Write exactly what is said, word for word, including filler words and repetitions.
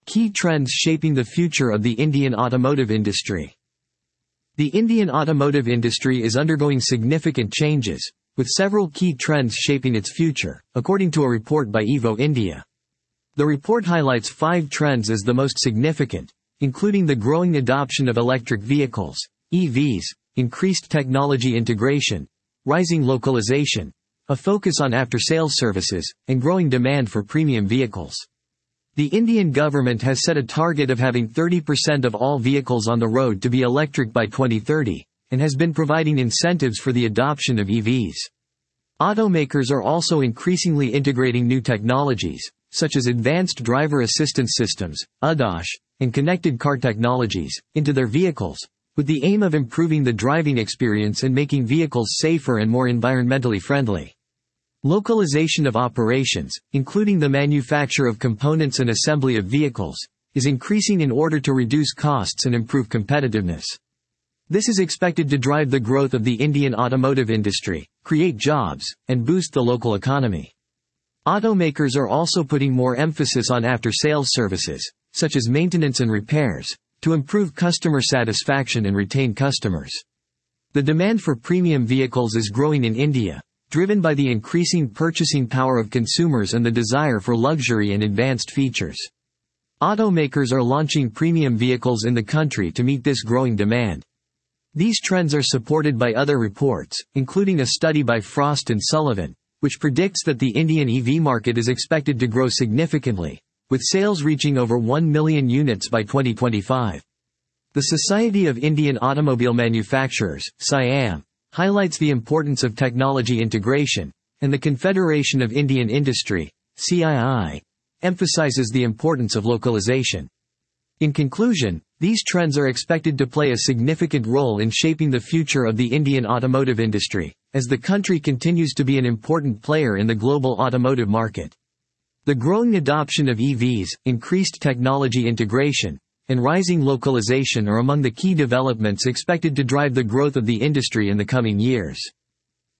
Key trends shaping the future of the Indian automotive industry. The Indian automotive industry is undergoing significant changes, with several key trends shaping its future, according to a report by Evo India. The report highlights five trends as the most significant, including the growing adoption of electric vehicles, E Vs, increased technology integration, rising localization, a focus on after-sales services, and growing demand for premium vehicles. The Indian government has set a target of having thirty percent of all vehicles on the road to be electric by twenty thirty, and has been providing incentives for the adoption of E Vs. Automakers are also increasingly integrating new technologies, such as advanced driver assistance systems, A D A S, and connected car technologies, into their vehicles, with the aim of improving the driving experience and making vehicles safer and more environmentally friendly. Localization of operations, including the manufacture of components and assembly of vehicles, is increasing in order to reduce costs and improve competitiveness. This is expected to drive the growth of the Indian automotive industry, create jobs, and boost the local economy. Automakers are also putting more emphasis on after-sales services, such as maintenance and repairs, to improve customer satisfaction and retain customers. The demand for premium vehicles is growing in India, driven by the increasing purchasing power of consumers and the desire for luxury and advanced features. Automakers are launching premium vehicles in the country to meet this growing demand. These trends are supported by other reports, including a study by Frost and Sullivan, which predicts that the Indian E V market is expected to grow significantly, with sales reaching over one million units by twenty twenty-five. The Society of Indian Automobile Manufacturers, SIAM, highlights the importance of technology integration, and the Confederation of Indian Industry, C I I, emphasizes the importance of localization. In conclusion, these trends are expected to play a significant role in shaping the future of the Indian automotive industry, as the country continues to be an important player in the global automotive market. The growing adoption of E Vs, increased technology integration, and rising localization are among the key developments expected to drive the growth of the industry in the coming years.